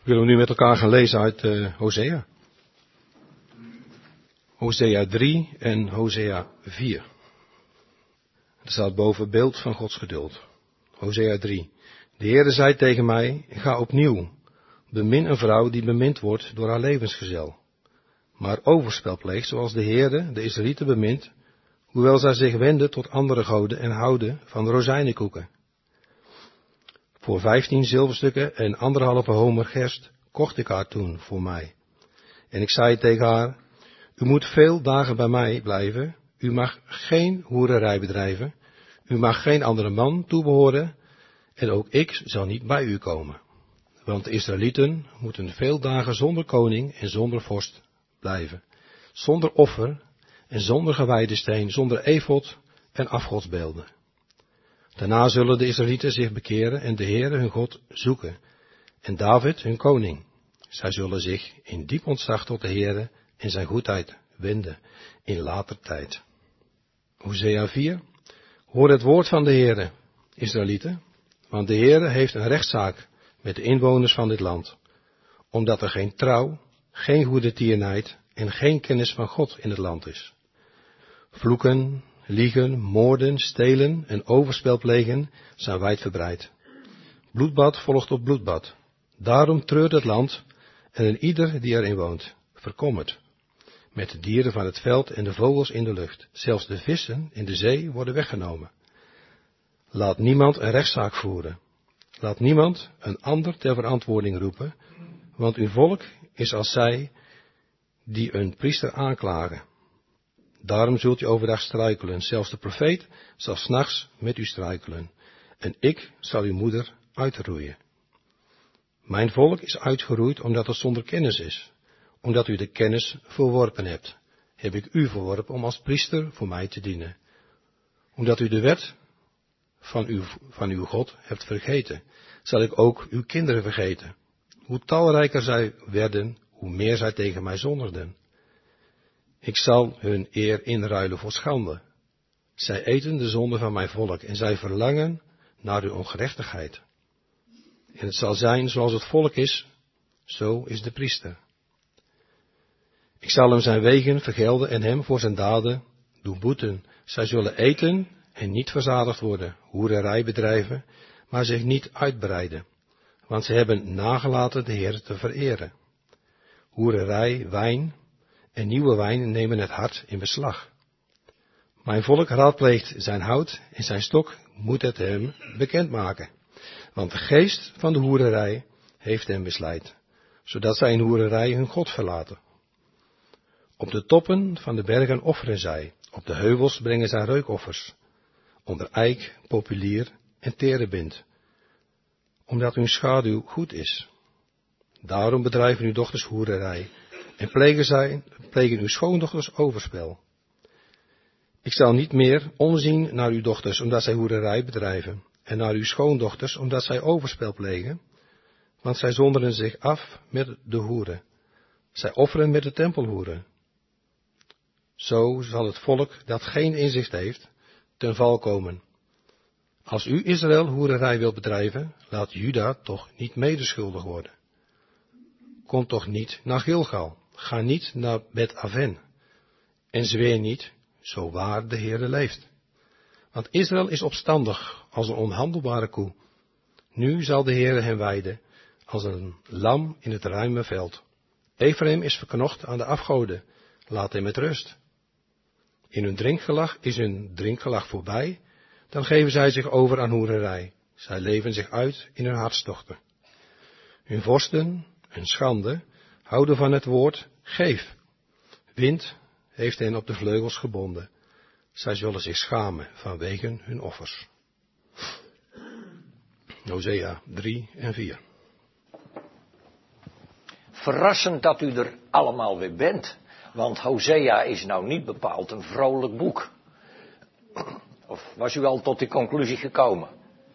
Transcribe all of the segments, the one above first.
Willen we nu met elkaar gaan lezen uit Hosea. Hosea 3 en Hosea 4. Er staat boven beeld van Gods geduld. Hosea 3. De Heere zei tegen mij, ga opnieuw, bemin een vrouw die bemind wordt door haar levensgezel. Maar overspel pleegt zoals de Heere de Israëlieten bemint, hoewel zij zich wenden tot andere goden en houden van rozijnenkoeken. Voor 15 zilverstukken en 1,5 homer gerst kocht ik haar toen voor mij. En ik zei tegen haar, u moet veel dagen bij mij blijven, u mag geen hoererij bedrijven, u mag geen andere man toebehoren, en ook ik zal niet bij u komen. Want de Israëlieten moeten veel dagen zonder koning en zonder vorst blijven, zonder offer en zonder gewijde steen, zonder efod en afgodsbeelden. Daarna zullen de Israëlieten zich bekeren en de Heere hun God zoeken, en David hun koning. Zij zullen zich in diep ontzag tot de Heere en zijn goedheid wenden in later tijd. Hosea 4. Hoor het woord van de Heere, Israëlieten, want de Heere heeft een rechtszaak met de inwoners van dit land, omdat er geen trouw, geen goede tierenheid en geen kennis van God in het land is. Vloeken, liegen, moorden, stelen en overspel plegen zijn wijdverbreid. Bloedbad volgt op bloedbad. Daarom treurt het land en een ieder die erin woont, verkommert. Met de dieren van het veld en de vogels in de lucht. Zelfs de vissen in de zee worden weggenomen. Laat niemand een rechtszaak voeren. Laat niemand een ander ter verantwoording roepen, want uw volk is als zij die een priester aanklagen. Daarom zult u overdag struikelen, zelfs de profeet zal 's nachts met u struikelen, en ik zal uw moeder uitroeien. Mijn volk is uitgeroeid omdat het zonder kennis is. Omdat u de kennis verworpen hebt, heb ik u verworpen om als priester voor mij te dienen. Omdat u de wet van uw God hebt vergeten, zal ik ook uw kinderen vergeten. Hoe talrijker zij werden, hoe meer zij tegen mij zondigden. Ik zal hun eer inruilen voor schande. Zij eten de zonde van mijn volk en zij verlangen naar uw ongerechtigheid. En het zal zijn zoals het volk is, zo is de priester. Ik zal hem zijn wegen vergelden en hem voor zijn daden doen boeten. Zij zullen eten en niet verzadigd worden, hoererij bedrijven, maar zich niet uitbreiden. Want ze hebben nagelaten de Heer te vereren. Hoererij, wijn en nieuwe wijn nemen het hart in beslag. Mijn volk raadpleegt zijn hout en zijn stok moet het hem bekendmaken. Want de geest van de hoererij heeft hem misleid, zodat zij in hoererij hun God verlaten. Op de toppen van de bergen offeren zij, op de heuvels brengen zij reukoffers, onder eik, populier en terebint, omdat hun schaduw goed is. Daarom bedrijven uw dochters hoererij en plegen uw schoondochters overspel. Ik zal niet meer omzien naar uw dochters, omdat zij hoererij bedrijven, en naar uw schoondochters, omdat zij overspel plegen, want zij zonderen zich af met de hoeren. Zij offeren met de tempelhoeren. Zo zal het volk dat geen inzicht heeft, ten val komen. Als u Israël hoererij wilt bedrijven, laat Juda toch niet medeschuldig worden. Kom toch niet naar Gilgal, ga niet naar Bet-Aven, en zweer niet, zo waar de Heere leeft. Want Israël is opstandig als een onhandelbare koe. Nu zal de Heere hem weiden, als een lam in het ruime veld. Ephraim is verknocht aan de afgoden, laat hem met rust. Is hun drinkgelag voorbij, dan geven zij zich over aan hoererij. Zij leven zich uit in hun hartstochten. Hun vorsten, hun schande, houden van het woord geef. Wind heeft hen op de vleugels gebonden. Zij zullen zich schamen vanwege hun offers. Hosea 3 en 4. Verrassend dat u er allemaal weer bent. Want Hosea is nou niet bepaald een vrolijk boek. Of was u al tot die conclusie gekomen?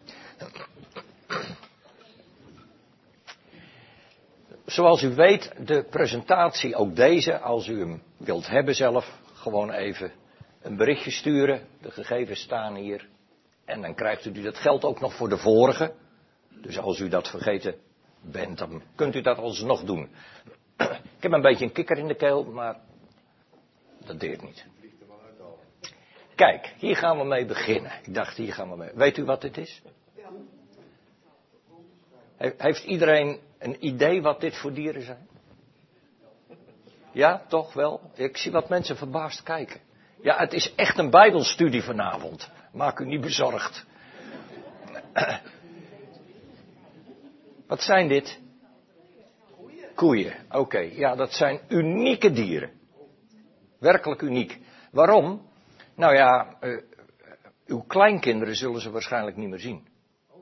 Zoals u weet, de presentatie, ook deze, als u hem wilt hebben zelf, gewoon even een berichtje sturen. De gegevens staan hier. En dan krijgt u dat geld ook nog voor de vorige. Dus als u dat vergeten bent, dan kunt u dat alsnog doen. Ik heb een beetje een kikker in de keel, maar dat deed niet. Kijk, hier gaan we mee beginnen. Ik dacht, hier gaan we mee. Weet u wat dit is? Heeft iedereen een idee wat dit voor dieren zijn? Ja, toch wel? Ik zie wat mensen verbaasd kijken. Ja, het is echt een bijbelstudie vanavond. Maak u niet bezorgd. Wat zijn dit? Koeien. Oké, ja, dat zijn unieke dieren. Werkelijk uniek. Waarom? Nou ja, uw kleinkinderen zullen ze waarschijnlijk niet meer zien.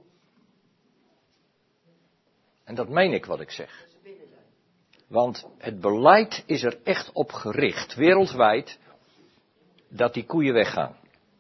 En dat meen ik wat ik zeg. Want het beleid is er echt op gericht, wereldwijd, dat die koeien weggaan.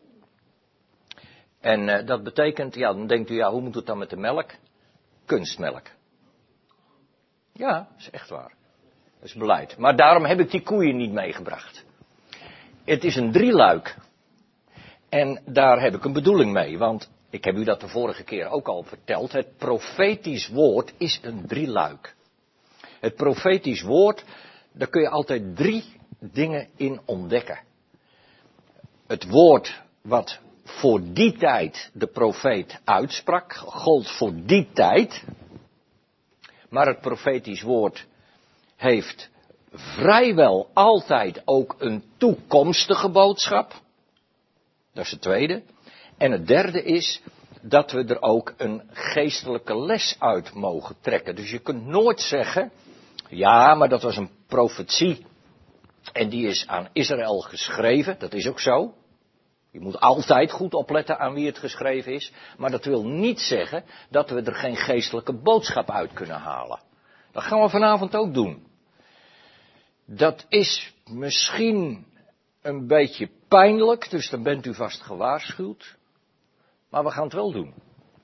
En dat betekent, ja, dan denkt u, ja, hoe moet het dan met de melk? Kunstmelk. Ja, dat is echt waar. Dat is beleid. Maar daarom heb ik die koeien niet meegebracht. Het is een drieluik. En daar heb ik een bedoeling mee, want ik heb u dat de vorige keer ook al verteld. Het profetisch woord is een drieluik. Het profetisch woord, daar kun je altijd 3 dingen in ontdekken. Het woord wat voor die tijd de profeet uitsprak, gold voor die tijd. Maar het profetisch woord heeft vrijwel altijd ook een toekomstige boodschap. Dat is het tweede. En het derde is dat we er ook een geestelijke les uit mogen trekken. Dus je kunt nooit zeggen, ja, maar dat was een profetie en die is aan Israël geschreven. Dat is ook zo. Je moet altijd goed opletten aan wie het geschreven is. Maar dat wil niet zeggen dat we er geen geestelijke boodschap uit kunnen halen. Dat gaan we vanavond ook doen. Dat is misschien een beetje pijnlijk, dus dan bent u vast gewaarschuwd. Maar we gaan het wel doen.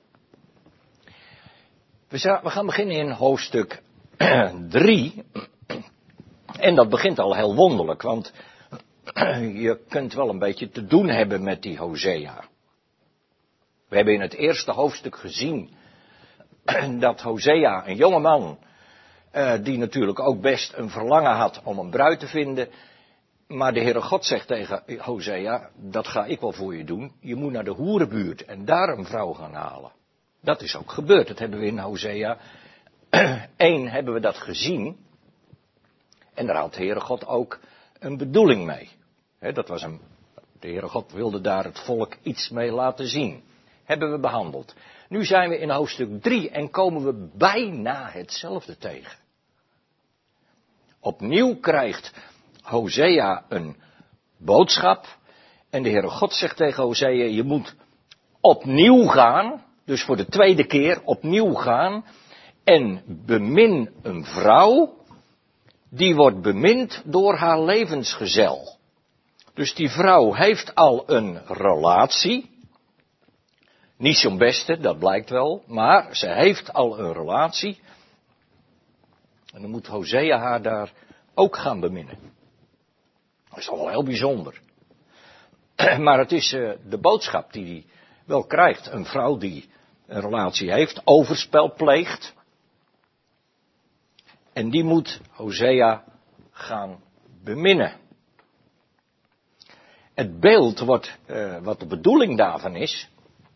We gaan beginnen in hoofdstuk 3. En dat begint al heel wonderlijk, want je kunt wel een beetje te doen hebben met die Hosea. We hebben in het eerste hoofdstuk gezien dat Hosea, een jonge man, die natuurlijk ook best een verlangen had om een bruid te vinden. Maar de Heere God zegt tegen Hosea, dat ga ik wel voor je doen. Je moet naar de hoerenbuurt en daar een vrouw gaan halen. Dat is ook gebeurd. Dat hebben we in Hosea 1 hebben we dat gezien. En daar had de Heere God ook een bedoeling mee. De Heere God wilde daar het volk iets mee laten zien. Hebben we behandeld. Nu zijn we in hoofdstuk 3 en komen we bijna hetzelfde tegen. Opnieuw krijgt Hosea een boodschap. En de Heere God zegt tegen Hosea, je moet opnieuw gaan. Dus voor de tweede keer opnieuw gaan. En bemin een vrouw. Die wordt bemind door haar levensgezel. Dus die vrouw heeft al een relatie. Niet zo'n beste, dat blijkt wel. Maar ze heeft al een relatie. En dan moet Hosea haar daar ook gaan beminnen. Dat is toch wel heel bijzonder. Maar het is de boodschap die hij wel krijgt. Een vrouw die een relatie heeft, overspel pleegt. En die moet Hosea gaan beminnen. Het beeld wordt, wat de bedoeling daarvan is,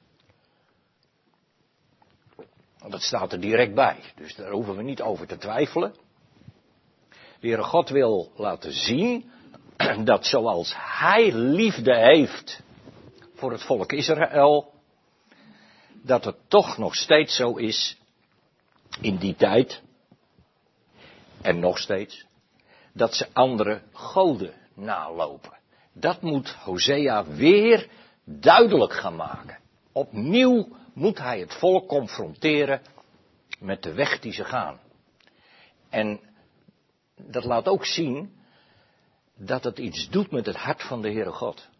dat staat er direct bij. Dus daar hoeven we niet over te twijfelen. De Heere God wil laten zien dat zoals Hij liefde heeft voor het volk Israël, dat het toch nog steeds zo is in die tijd, en nog steeds, dat ze andere goden nalopen. Dat moet Hosea weer duidelijk gaan maken. Opnieuw moet hij het volk confronteren met de weg die ze gaan. En dat laat ook zien dat het iets doet met het hart van de Heere God.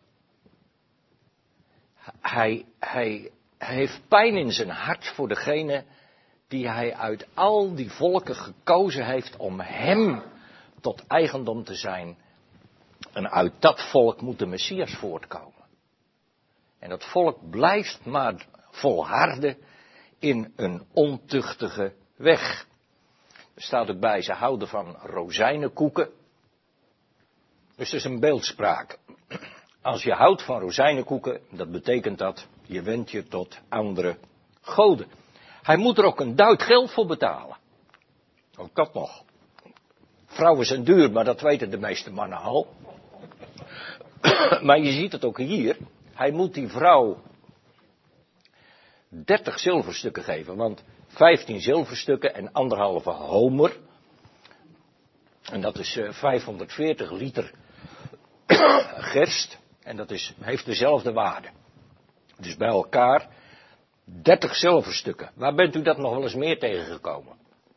Hij heeft pijn in zijn hart voor degene die hij uit al die volken gekozen heeft om hem tot eigendom te zijn. En uit dat volk moet de Messias voortkomen. En dat volk blijft maar volharden in een ontuchtige weg. Er staat ook bij, ze houden van rozijnenkoeken. Dus het is een beeldspraak. Als je houdt van rozijnenkoeken, dat betekent dat je wendt je tot andere goden. Hij moet er ook een duit geld voor betalen. Ook dat nog. Vrouwen zijn duur, maar dat weten de meeste mannen al. Maar je ziet het ook hier. Hij moet die vrouw 30 zilverstukken geven, want 15 zilverstukken en 1,5 homer. En dat is 540 liter gerst. En dat heeft dezelfde waarde. Dus bij elkaar 30 zilverstukken. Waar bent u dat nog wel eens meer tegengekomen?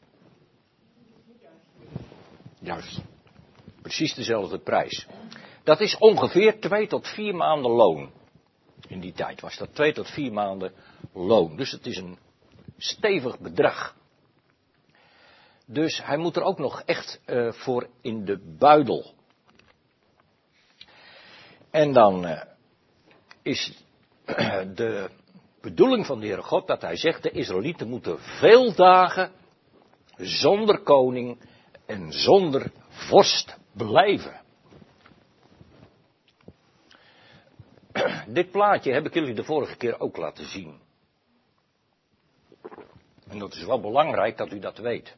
Juist. Precies dezelfde prijs. Dat is ongeveer 2 tot 4 maanden loon. In die tijd was dat 2 tot 4 maanden loon. Dus het is een stevig bedrag. Dus hij moet er ook nog echt voor in de buidel. En dan is de bedoeling van de Heere God dat hij zegt, de Israëlieten moeten veel dagen zonder koning en zonder vorst blijven. Dit plaatje heb ik jullie de vorige keer ook laten zien. En dat is wel belangrijk dat u dat weet.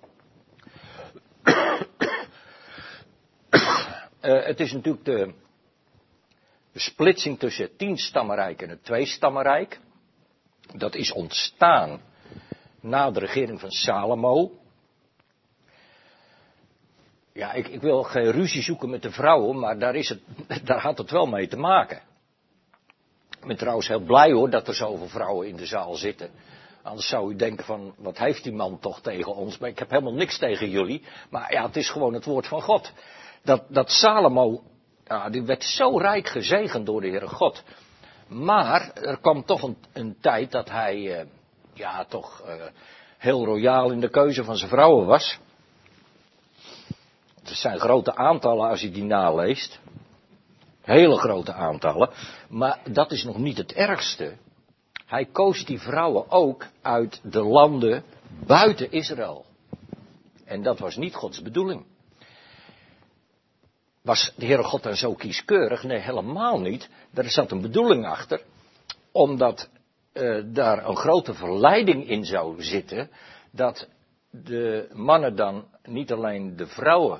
Het is natuurlijk de splitsing tussen het 10-stammenrijk en het 2-stammenrijk. Dat is ontstaan na de regering van Salomo. Ja, ik wil geen ruzie zoeken met de vrouwen, maar daar had het wel mee te maken. Ik ben trouwens heel blij hoor dat er zoveel vrouwen in de zaal zitten. Anders zou u denken van, wat heeft die man toch tegen ons? Maar ik heb helemaal niks tegen jullie. Maar ja, het is gewoon het woord van God. Dat Salomo, ja, die werd zo rijk gezegend door de Heere God. Maar er kwam toch een tijd dat hij, heel royaal in de keuze van zijn vrouwen was. Het zijn grote aantallen als je die naleest. Hele grote aantallen. Maar dat is nog niet het ergste. Hij koos die vrouwen ook uit de landen buiten Israël. En dat was niet Gods bedoeling. Was de Heere God dan zo kieskeurig? Nee, helemaal niet. Er zat een bedoeling achter. Omdat daar een grote verleiding in zou zitten. Dat de mannen dan niet alleen de vrouwen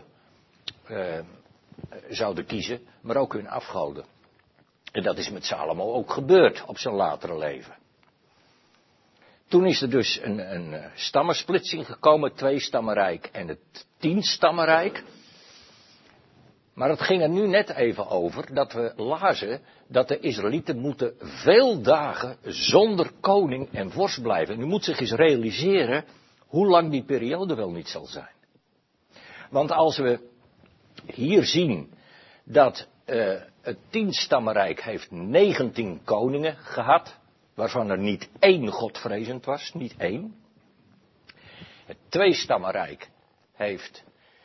zouden kiezen, maar ook hun afgoden. En dat is met Salomo ook gebeurd op zijn latere leven. Toen is er dus een stammensplitsing gekomen, het 2-stammenrijk en het 10-stammenrijk. Maar het ging er nu net even over dat we lazen dat de Israëlieten moeten veel dagen zonder koning en vorst blijven. En u moet zich eens realiseren hoe lang die periode wel niet zal zijn. Want als we hier zien dat het 10-stammenrijk heeft 19 koningen gehad, waarvan er niet 1 godvrezend was, niet 1. Het 2-stammenrijk heeft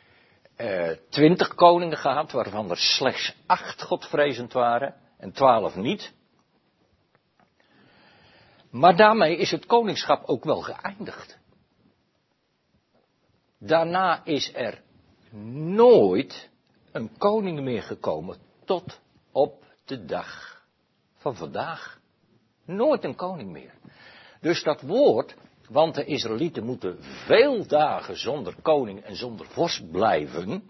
20 koningen gehad, waarvan er slechts 8 godvrezend waren en 12 niet. Maar daarmee is het koningschap ook wel geëindigd. Daarna is er nooit een koning meer gekomen tot op de dag van vandaag. Nooit een koning meer. Dus dat woord, want de Israëlieten moeten veel dagen zonder koning en zonder vorst blijven.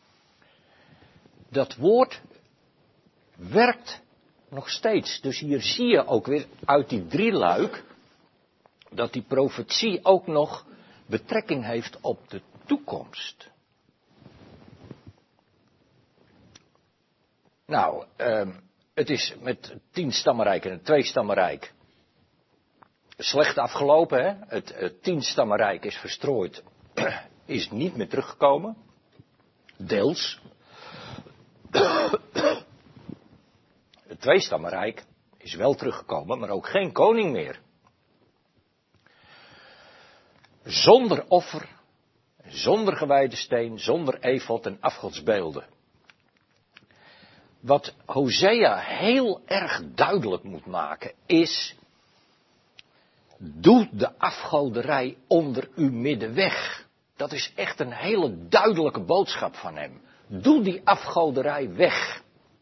Dat woord werkt nog steeds. Dus hier zie je ook weer uit die drieluik dat die profetie ook nog betrekking heeft op de toekomst. Nou, het is met het 10-stammenrijk en het 2-stammenrijk slecht afgelopen. Hè? Het 10-stammenrijk is verstrooid, is niet meer teruggekomen. Deels. Het 2-stammenrijk is wel teruggekomen, maar ook geen koning meer. Zonder offer, zonder gewijde steen, zonder efod en afgodsbeelden. Wat Hosea heel erg duidelijk moet maken is Doe de afgoderij onder uw midden weg. Dat is echt een hele duidelijke boodschap van hem. Doe die afgoderij weg.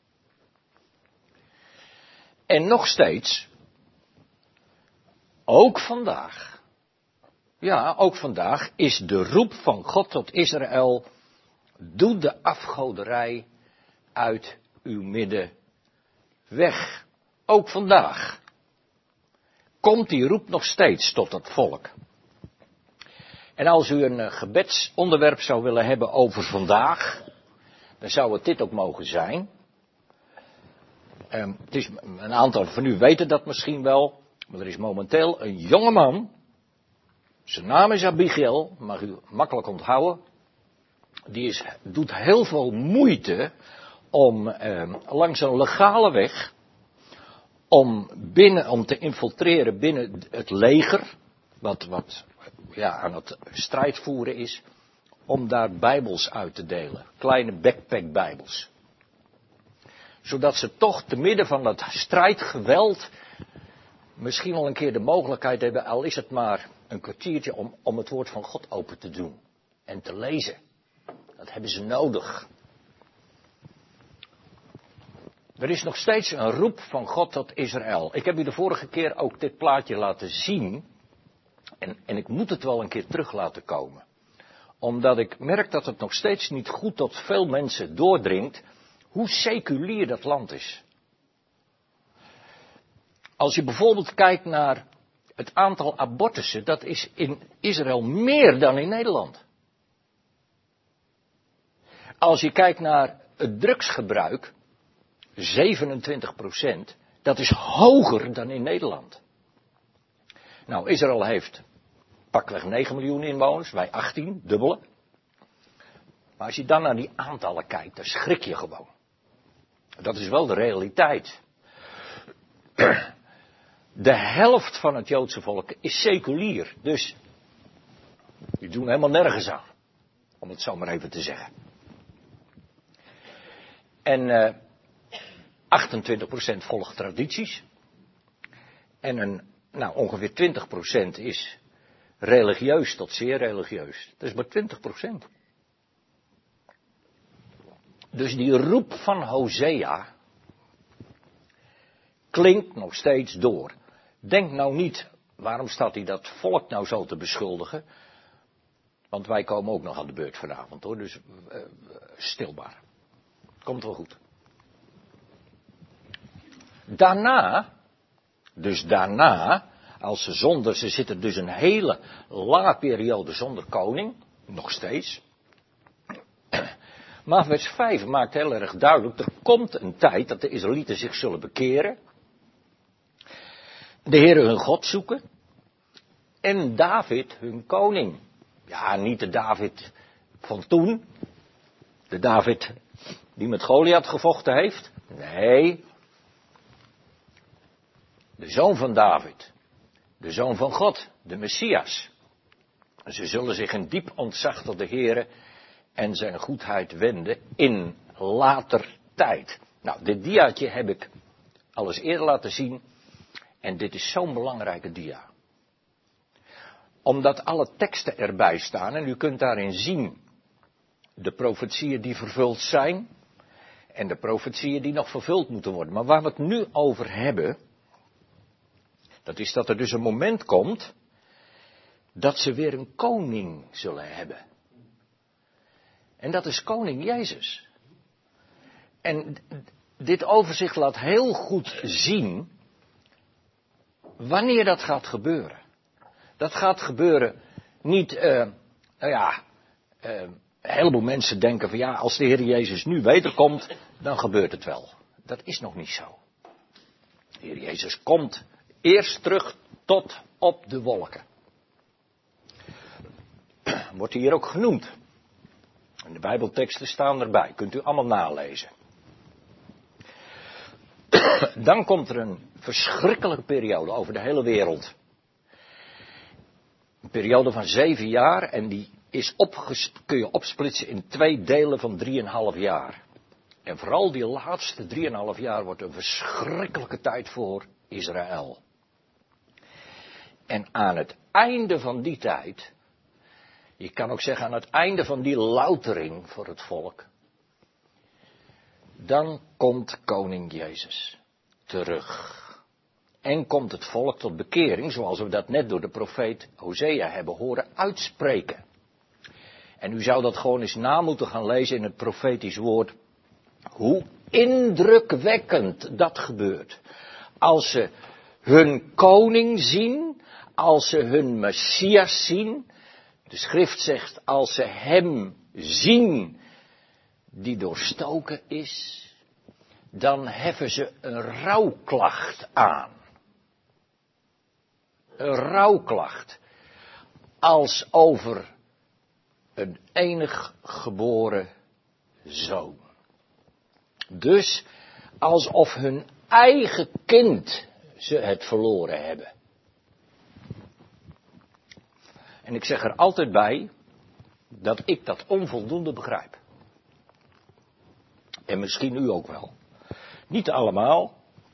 En nog steeds, ook vandaag, ja, ook vandaag is de roep van God tot Israël, doe de afgoderij uit uw midden weg. Ook vandaag komt die roep nog steeds tot het volk. En als u een gebedsonderwerp zou willen hebben over vandaag, dan zou het dit ook mogen zijn. Het is, een aantal van u weten dat misschien wel, maar er is momenteel een jonge man, zijn naam is Abigail, mag u makkelijk onthouden, die doet heel veel moeite om langs een legale weg, om te infiltreren binnen het leger, wat aan het strijd voeren is, om daar bijbels uit te delen, kleine backpack-bijbels. Zodat ze toch te midden van dat strijdgeweld misschien wel een keer de mogelijkheid hebben, al is het maar een kwartiertje, om het woord van God open te doen en te lezen. Dat hebben ze nodig. Er is nog steeds een roep van God tot Israël. Ik heb u de vorige keer ook dit plaatje laten zien. En ik moet het wel een keer terug laten komen. Omdat ik merk dat het nog steeds niet goed tot veel mensen doordringt hoe seculier dat land is. Als je bijvoorbeeld kijkt naar het aantal abortussen, dat is in Israël meer dan in Nederland. Als je kijkt naar het drugsgebruik, 27%, dat is hoger dan in Nederland. Nou, Israël heeft pakweg 9 miljoen inwoners, wij 18, dubbele. Maar als je dan naar die aantallen kijkt, dan schrik je gewoon. Dat is wel de realiteit. De helft van het Joodse volk is seculier, dus die doen helemaal nergens aan, om het zo maar even te zeggen. En 28% volgt tradities. En ongeveer 20% is religieus tot zeer religieus. Dat is maar 20%. Dus die roep van Hosea klinkt nog steeds door. Denk nou niet, waarom staat hij dat volk nou zo te beschuldigen? Want wij komen ook nog aan de beurt vanavond hoor, dus stil maar. Komt wel goed. Daarna, als ze zitten dus een hele lange periode zonder koning, nog steeds. Maar vers 5 maakt heel erg duidelijk, er komt een tijd dat de Israëlieten zich zullen bekeren, de Heere hun God zoeken, en David hun koning. Ja, niet de David van toen, de David die met Goliath gevochten heeft, nee, de zoon van David, de zoon van God, de Messias. Ze zullen zich in diep ontzag tot de Heere en zijn goedheid wenden in later tijd. Nou, dit diaatje heb ik al eens eerder laten zien. En dit is zo'n belangrijke dia. Omdat alle teksten erbij staan en u kunt daarin zien de profetieën die vervuld zijn en de profetieën die nog vervuld moeten worden. Maar waar we het nu over hebben, dat is dat er dus een moment komt dat ze weer een koning zullen hebben. En dat is koning Jezus. En dit overzicht laat heel goed zien wanneer dat gaat gebeuren. Dat gaat gebeuren niet, een heleboel mensen denken van ja, als de Heer Jezus nu wederkomt, dan gebeurt het wel. Dat is nog niet zo. De Heer Jezus komt eerst terug tot op de wolken. Wordt hier ook genoemd. En de Bijbelteksten staan erbij. Kunt u allemaal nalezen. Dan komt er een verschrikkelijke periode over de hele wereld. Een periode van 7 jaar en die is kun je opsplitsen in 2 delen van 3,5 jaar. En vooral die laatste 3,5 jaar wordt een verschrikkelijke tijd voor Israël. En aan het einde van die tijd, je kan ook zeggen aan het einde van die loutering voor het volk, dan komt koning Jezus terug. En komt het volk tot bekering, zoals we dat net door de profeet Hosea hebben horen uitspreken. En u zou dat gewoon eens na moeten gaan lezen in het profetisch woord, hoe indrukwekkend dat gebeurt. Als ze hun koning zien, als ze hun Messias zien, de schrift zegt, als ze hem zien die doorstoken is, dan heffen ze een rouwklacht aan. Een rouwklacht. Als over een enig geboren zoon. Dus alsof hun eigen kind ze het verloren hebben. En ik zeg er altijd bij dat ik dat onvoldoende begrijp. En misschien u ook wel. Niet allemaal.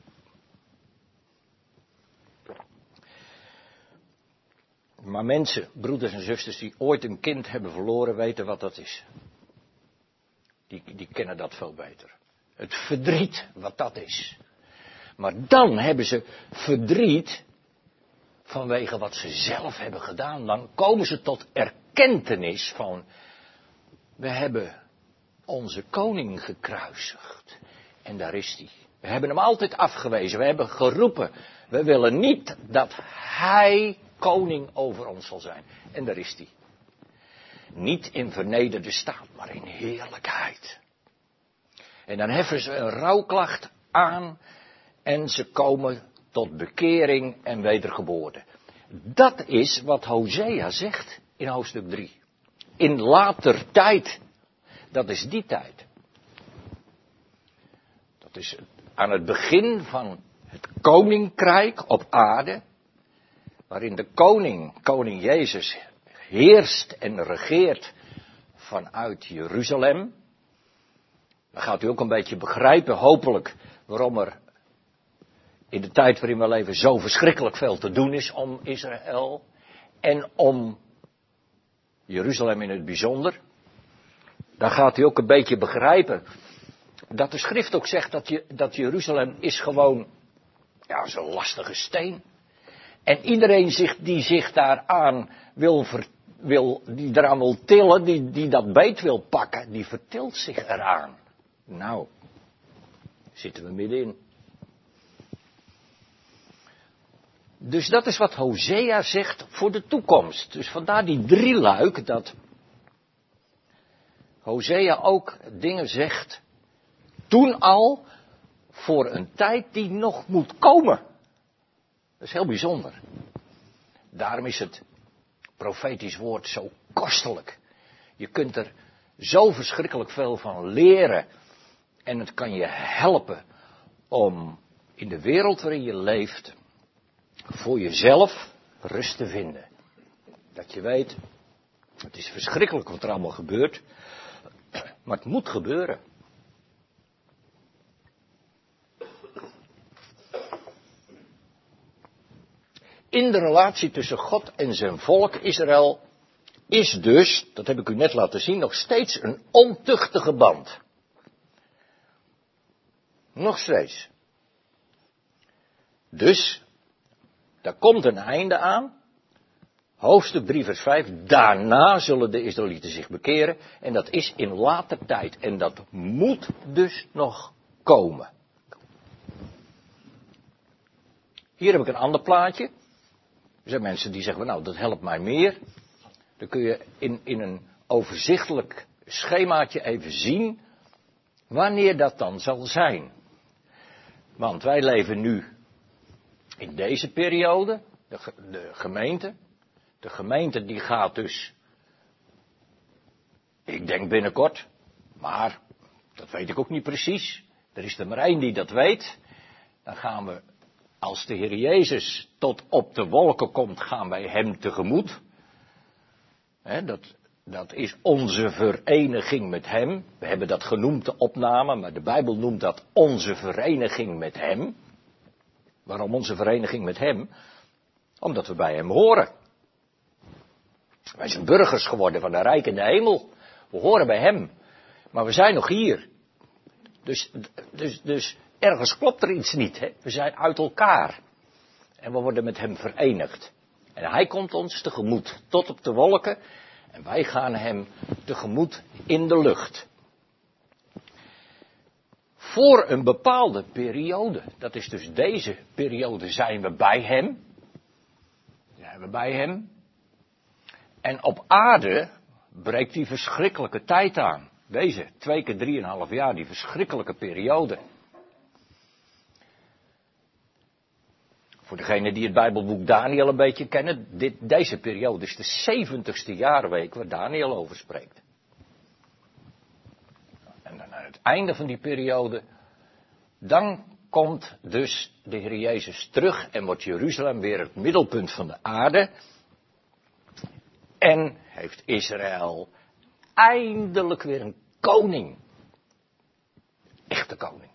Maar mensen, broeders en zusters die ooit een kind hebben verloren, weten wat dat is. Die kennen dat veel beter. Het verdriet wat dat is. Maar dan hebben ze verdriet vanwege wat ze zelf hebben gedaan. Dan komen ze tot erkentenis van, we hebben onze koning gekruisigd. En daar is hij. We hebben hem altijd afgewezen. We hebben geroepen, we willen niet dat hij koning over ons zal zijn. En daar is hij. Niet in vernederde staat, maar in heerlijkheid. En dan heffen ze een rouwklacht aan en ze komen tot bekering en wedergeboorte. Dat is wat Hosea zegt in hoofdstuk 3. In later tijd. Dat is die tijd. Dat is aan het begin van het koninkrijk op aarde. Waarin de koning Jezus, heerst en regeert vanuit Jeruzalem. Dan gaat u ook een beetje begrijpen, hopelijk, waarom er in de tijd waarin we leven zo verschrikkelijk veel te doen is om Israël. En om Jeruzalem in het bijzonder. Dan gaat u ook een beetje begrijpen dat de schrift ook zegt dat Jeruzalem is gewoon, ja, zo'n lastige steen. En iedereen die zich daaraan die eraan wil tillen, die dat beet wil pakken, die vertilt zich eraan. Nou, zitten we middenin. Dus dat is wat Hosea zegt voor de toekomst. Dus vandaar die drieluik dat Hosea ook dingen zegt, toen al, voor een tijd die nog moet komen. Dat is heel bijzonder. Daarom is het profetisch woord zo kostelijk. Je kunt er zo verschrikkelijk veel van leren. En het kan je helpen om in de wereld waarin je leeft, voor jezelf rust te vinden. Dat je weet, het is verschrikkelijk wat er allemaal gebeurt. Maar het moet gebeuren. In de relatie tussen God en zijn volk Israël is dus, dat heb ik u net laten zien, nog steeds een ontuchtige band. Nog steeds. Dus, daar komt een einde aan. Hoofdstuk 3 vers 5. Daarna zullen de Israëlieten zich bekeren. En dat is in later tijd. En dat moet dus nog komen. Hier heb ik een ander plaatje. Er zijn mensen die zeggen, nou dat helpt mij meer. Dan kun je in een overzichtelijk schemaatje even zien wanneer dat dan zal zijn. Want wij leven nu in deze periode, de gemeente. De gemeente die gaat dus, ik denk binnenkort, maar dat weet ik ook niet precies. Er is er maar één die dat weet. Dan gaan we, als de Heer Jezus tot op de wolken komt, gaan wij hem tegemoet. Dat is onze vereniging met hem. We hebben dat genoemd, de opname, maar de Bijbel noemt dat onze vereniging met hem. Waarom onze vereniging met hem? Omdat we bij hem horen. Wij zijn burgers geworden van de rijk in de hemel. We horen bij hem. Maar we zijn nog hier. Dus ergens klopt er iets niet. Hè? We zijn uit elkaar. En we worden met hem verenigd. En hij komt ons tegemoet tot op de wolken. En wij gaan hem tegemoet in de lucht. Voor een bepaalde periode. Dat is dus deze periode zijn we bij hem. Zijn we bij hem. En op aarde breekt die verschrikkelijke tijd aan. Deze 2 keer 3,5 jaar, die verschrikkelijke periode. Voor degenen die het Bijbelboek Daniel een beetje kennen, deze periode is de 70ste jaarweek waar Daniel over spreekt. En dan aan het einde van die periode, dan komt dus de Heer Jezus terug en wordt Jeruzalem weer het middelpunt van de aarde. En heeft Israël eindelijk weer een koning. Echte koning.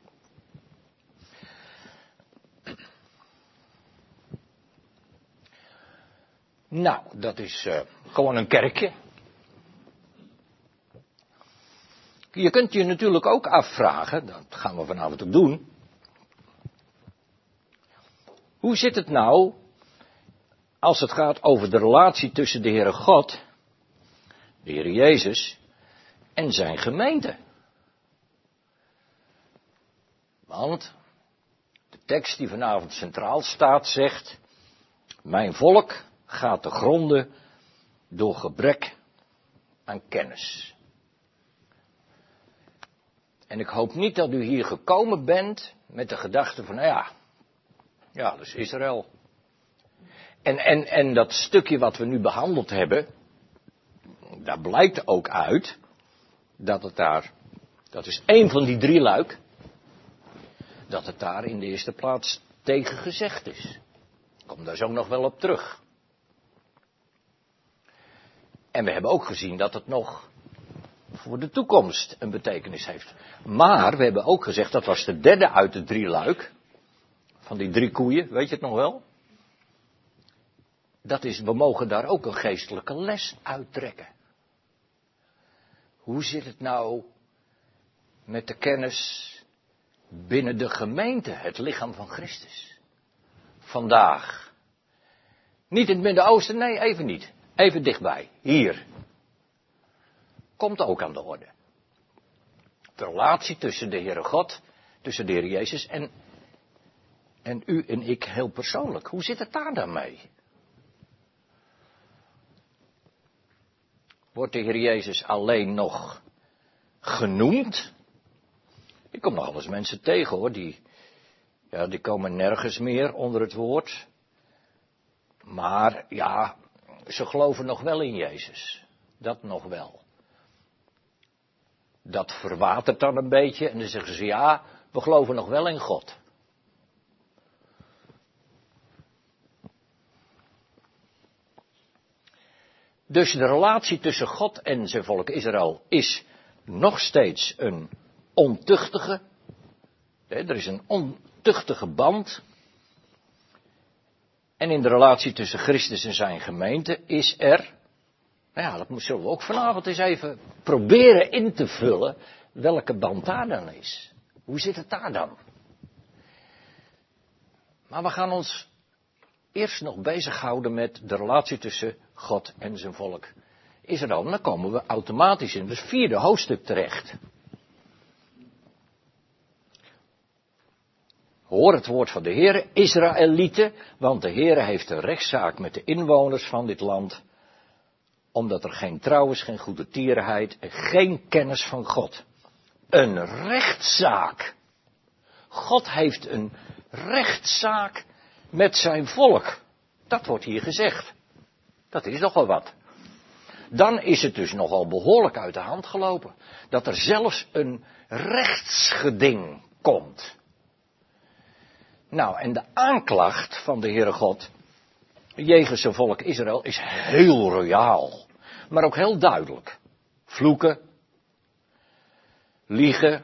Nou, dat is gewoon een kerkje. Je kunt je natuurlijk ook afvragen, dat gaan we vanavond ook doen. Hoe zit het nou als het gaat over de relatie tussen de Heere God, de Heer Jezus, en zijn gemeente? Want de tekst die vanavond centraal staat zegt, mijn volk gaat te gronde door gebrek aan kennis. En ik hoop niet dat u hier gekomen bent met de gedachte van, nou ja, dat is Israël. En dat stukje wat we nu behandeld hebben, daar blijkt ook uit dat het daar, dat is één van die 3 luik, dat het daar in de eerste plaats tegen gezegd is. Ik kom daar zo nog wel op terug. En we hebben ook gezien dat het nog voor de toekomst een betekenis heeft. Maar we hebben ook gezegd, dat was de derde uit de 3 luik, van die 3 koeien, weet je het nog wel? Dat is, we mogen daar ook een geestelijke les uittrekken. Hoe zit het nou met de kennis binnen de gemeente, het lichaam van Christus? Vandaag. Niet in het Midden-Oosten, nee, even niet. Even dichtbij, hier. Komt ook aan de orde. De relatie tussen de Heere God, tussen de Heer Jezus en u en ik heel persoonlijk. Hoe zit het daar dan mee? Wordt de Heer Jezus alleen nog genoemd? Ik kom nog wel eens mensen tegen hoor, die komen nergens meer onder het woord. Maar ja, ze geloven nog wel in Jezus. Dat nog wel. Dat verwatert dan een beetje en dan zeggen ze ja, we geloven nog wel in God. Dus de relatie tussen God en zijn volk Israël is nog steeds een ontuchtige. Er is een ontuchtige band. En in de relatie tussen Christus en zijn gemeente is er, dat zullen we ook vanavond eens even proberen in te vullen, welke band daar dan is. Hoe zit het daar dan? Maar we gaan ons eerst nog bezighouden met de relatie tussen God en zijn volk Israël. En dan komen we automatisch in het 4e hoofdstuk terecht. Hoor het woord van de Heere, Israëlieten, want de Heere heeft een rechtszaak met de inwoners van dit land, omdat er geen trouw is, geen goede tierenheid en geen kennis van God. Een rechtszaak. God heeft een rechtszaak met zijn volk. Dat wordt hier gezegd. Dat is nogal wat. Dan is het dus nogal behoorlijk uit de hand gelopen. Dat er zelfs een rechtsgeding komt. Nou, en de aanklacht van de Heere God jegens zijn volk Israël is heel royaal. Maar ook heel duidelijk. Vloeken. Liegen.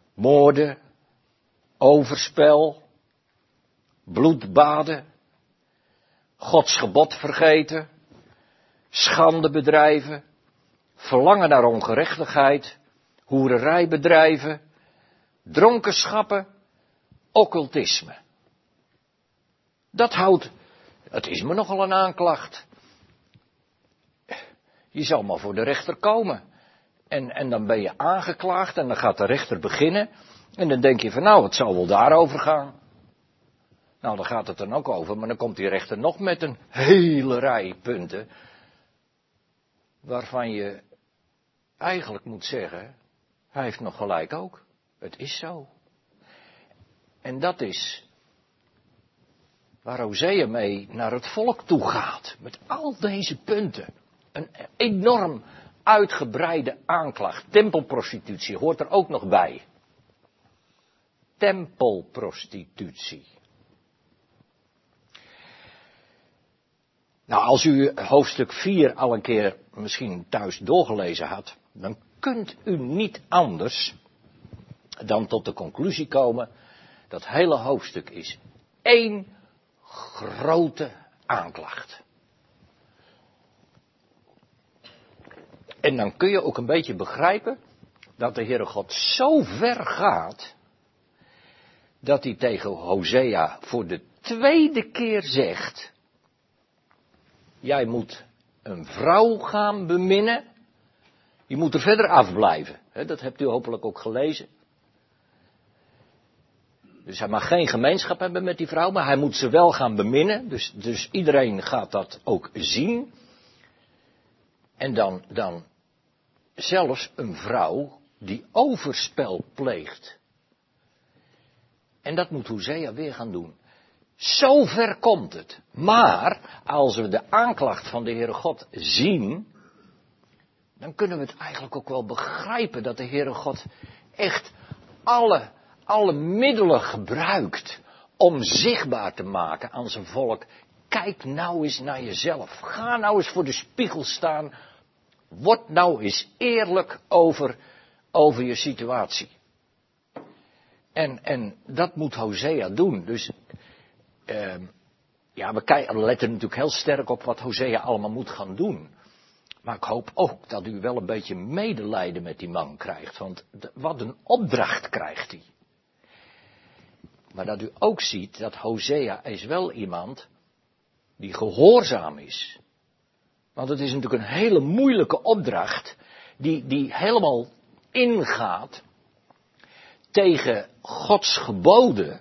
Moorden. Overspel. Bloedbaden. Gods gebod vergeten, schande bedrijven, verlangen naar ongerechtigheid, hoererij bedrijven, dronkenschappen, occultisme. Dat houdt, het is me nogal een aanklacht. Je zal maar voor de rechter komen. En dan ben je aangeklaagd en dan gaat de rechter beginnen. En dan denk je van nou, het zal wel daarover gaan. Nou, dan gaat het dan ook over, maar dan komt die rechter nog met een hele rij punten. Waarvan je eigenlijk moet zeggen, hij heeft nog gelijk ook. Het is zo. En dat is waar Hosea mee naar het volk toe gaat. Met al deze punten. Een enorm uitgebreide aanklacht. Tempelprostitutie hoort er ook nog bij. Tempelprostitutie. Nou, als u hoofdstuk 4 al een keer misschien thuis doorgelezen had, dan kunt u niet anders dan tot de conclusie komen, dat hele hoofdstuk is één grote aanklacht. En dan kun je ook een beetje begrijpen dat de Heere God zo ver gaat, dat hij tegen Hosea voor de tweede keer zegt, jij moet een vrouw gaan beminnen, je moet er verder afblijven. Dat hebt u hopelijk ook gelezen. Dus hij mag geen gemeenschap hebben met die vrouw, maar hij moet ze wel gaan beminnen. Dus iedereen gaat dat ook zien. En dan zelfs een vrouw die overspel pleegt. En dat moet Hosea weer gaan doen. Zo ver komt het. Maar als we de aanklacht van de Heere God zien, dan kunnen we het eigenlijk ook wel begrijpen dat de Heere God echt alle middelen gebruikt om zichtbaar te maken aan zijn volk. Kijk nou eens naar jezelf. Ga nou eens voor de spiegel staan. Word nou eens eerlijk over je situatie. En dat moet Hosea doen. Dus we letten natuurlijk heel sterk op wat Hosea allemaal moet gaan doen. Maar ik hoop ook dat u wel een beetje medelijden met die man krijgt. Want wat een opdracht krijgt hij. Maar dat u ook ziet dat Hosea is wel iemand die gehoorzaam is. Want het is natuurlijk een hele moeilijke opdracht die helemaal ingaat tegen Gods geboden.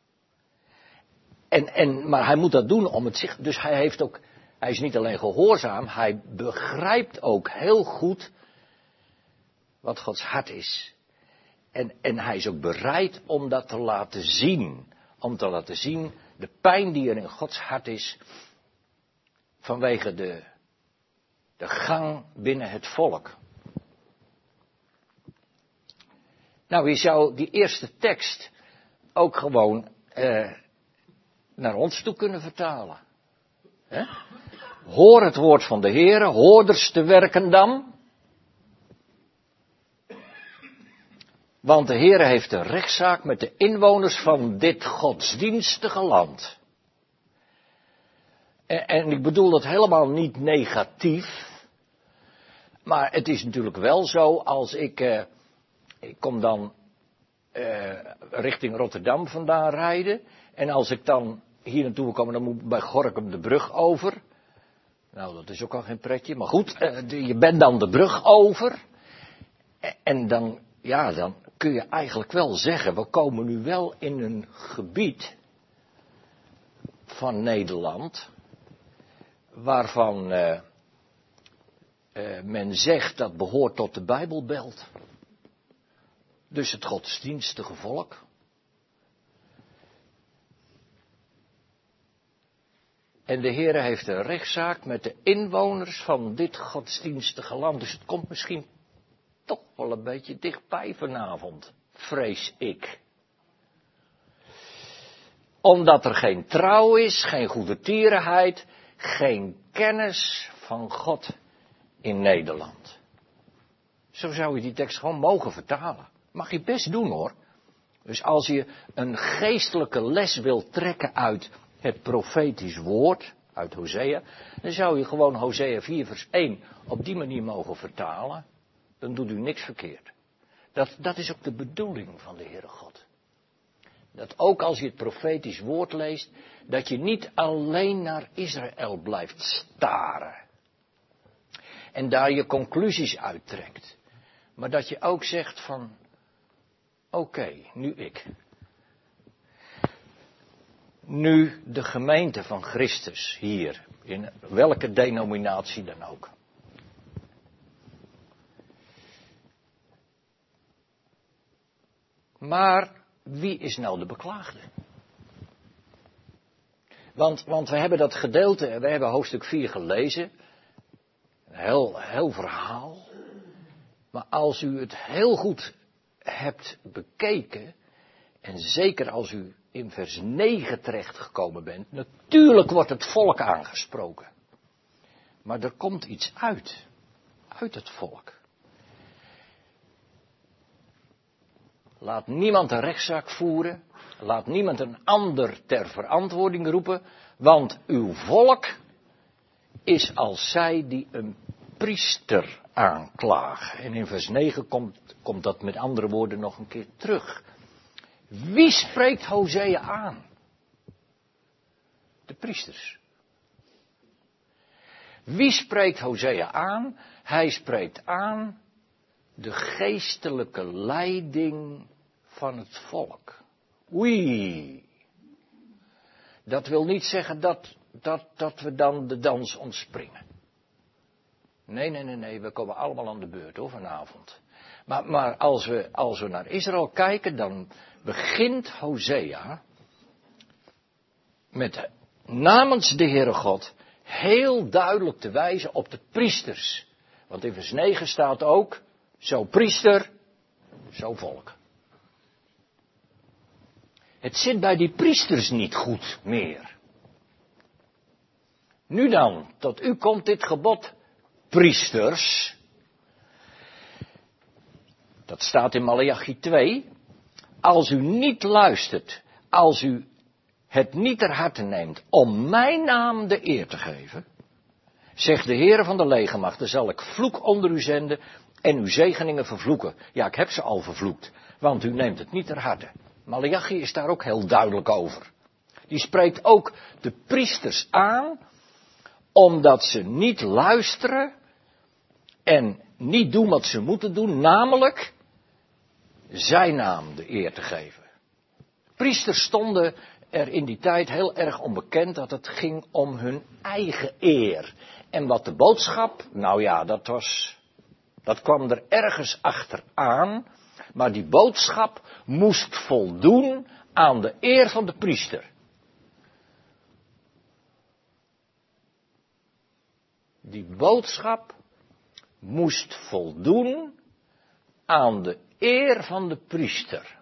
Maar hij moet dat doen om het zich. Dus hij is niet alleen gehoorzaam, hij begrijpt ook heel goed wat Gods hart is. En hij is ook bereid om dat te laten zien. Om te laten zien de pijn die er in Gods hart is vanwege de gang binnen het volk. Nou, je zou die eerste tekst ook gewoon naar ons toe kunnen vertalen. He? Hoor het woord van de Heere, hoorders te werken dan. Want de Heere heeft een rechtszaak met de inwoners van dit godsdienstige land. En ik bedoel dat helemaal niet negatief. Maar het is natuurlijk wel zo als ik kom dan richting Rotterdam vandaan rijden. En als ik dan hier naartoe kom, dan moet ik bij Gorinchem de brug over. Nou, dat is ook al geen pretje. Maar goed, je bent dan de brug over. En dan kun je eigenlijk wel zeggen, we komen nu wel in een gebied van Nederland, waarvan men zegt dat behoort tot de Bijbelbelt. Dus het godsdienstige volk. En de Heere heeft een rechtszaak met de inwoners van dit godsdienstige land. Dus het komt misschien toch wel een beetje dichtbij vanavond, vrees ik. Omdat er geen trouw is, geen goedertierenheid, geen kennis van God in Nederland. Zo zou je die tekst gewoon mogen vertalen. Mag je best doen hoor. Dus als je een geestelijke les wilt trekken uit het profetisch woord, uit Hosea, dan zou je gewoon Hosea 4 vers 1 op die manier mogen vertalen. Dan doet u niks verkeerd. Dat is ook de bedoeling van de Heere God. Dat ook als je het profetisch woord leest, dat je niet alleen naar Israël blijft staren. En daar je conclusies uittrekt. Maar dat je ook zegt van, oké, nu ik. Nu de gemeente van Christus hier, in welke denominatie dan ook. Maar wie is nou de beklaagde? Want we hebben dat gedeelte, we hebben hoofdstuk 4 gelezen. Een heel verhaal. Maar als u het heel goed hebt bekeken, en zeker als u in vers 9 terechtgekomen bent, natuurlijk wordt het volk aangesproken. Maar er komt iets uit het volk. Laat niemand een rechtszaak voeren, laat niemand een ander ter verantwoording roepen, want uw volk is als zij die een priester aanklagen. En in vers 9 komt dat met andere woorden nog een keer terug. Wie spreekt Hosea aan? De priesters. Wie spreekt Hosea aan? Hij spreekt aan de geestelijke leiding van het volk. Oei. Dat wil niet zeggen dat we dan de dans ontspringen. Nee, we komen allemaal aan de beurt hoor vanavond. Maar als we naar Israël kijken, dan begint Hosea met namens de Heere God heel duidelijk te wijzen op de priesters. Want in vers 9 staat ook, zo priester, zo volk. Het zit bij die priesters niet goed meer. Nu dan, tot u komt dit gebod, priesters. Dat staat in Maleachi 2. Als u niet luistert, als u het niet ter harte neemt om mijn naam de eer te geven, zegt de Heere van de legermachten, zal ik vloek onder u zenden en uw zegeningen vervloeken. Ja, ik heb ze al vervloekt, want u neemt het niet ter harte. Maleachi is daar ook heel duidelijk over. Die spreekt ook de priesters aan, omdat ze niet luisteren en niet doen wat ze moeten doen, namelijk zijn naam de eer te geven. Priesters stonden er in die tijd heel erg onbekend dat het ging om hun eigen eer. En wat de boodschap, nou ja, dat kwam er ergens achteraan, maar die boodschap moest voldoen aan de eer van de priester. Die boodschap moest voldoen aan de eer van de priester.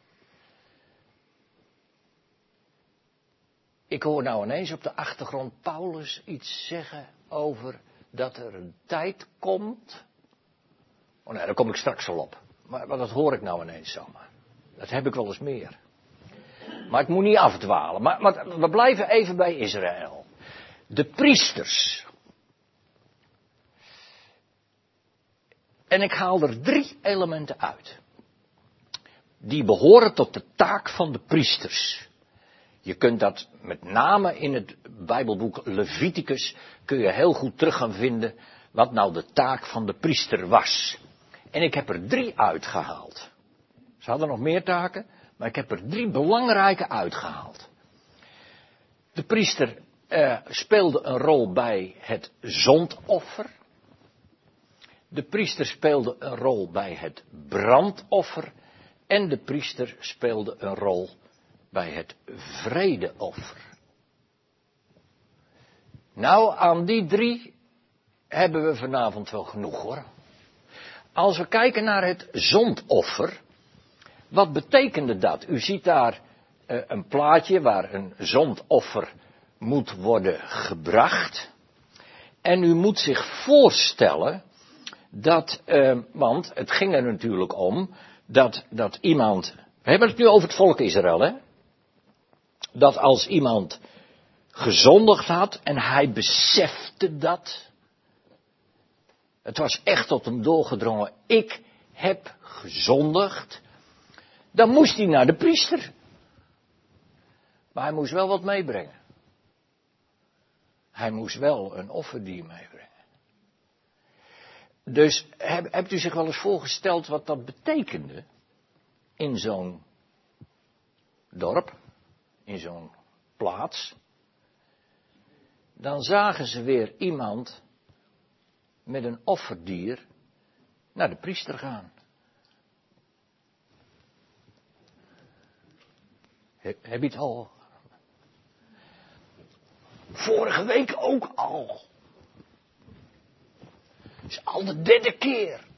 Ik hoor nou ineens op de achtergrond Paulus iets zeggen over dat er een tijd komt. Oh nee, daar kom ik straks wel op. Maar dat hoor ik nou ineens zomaar. Dat heb ik wel eens meer. Maar ik moet niet afdwalen. Maar we blijven even bij Israël. De priesters. En ik haal er 3 elementen uit. Die behoren tot de taak van de priesters. Je kunt dat met name in het Bijbelboek Leviticus, kun je heel goed terug gaan vinden wat nou de taak van de priester was. En ik heb er 3 uitgehaald. Ze hadden nog meer taken, maar ik heb er 3 belangrijke uitgehaald. De priester speelde een rol bij het zondoffer. De priester speelde een rol bij het brandoffer. En de priester speelde een rol bij het vredeoffer. Nou, aan die 3 hebben we vanavond wel genoeg hoor. Als we kijken naar het zondoffer, wat betekende dat? U ziet daar een plaatje waar een zondoffer moet worden gebracht. En u moet zich voorstellen dat, want het ging er natuurlijk om, dat iemand, we hebben het nu over het volk Israël, hè? Dat als iemand gezondigd had en hij besefte dat. Het was echt tot hem doorgedrongen. Ik heb gezondigd. Dan moest hij naar de priester. Maar hij moest wel wat meebrengen. Hij moest wel een offerdier meebrengen. Dus hebt u zich wel eens voorgesteld wat dat betekende? In zo'n dorp. In zo'n plaats. Dan zagen ze weer iemand met een offerdier naar de priester gaan. Heb je het al? Vorige week ook al. Het is al de derde keer.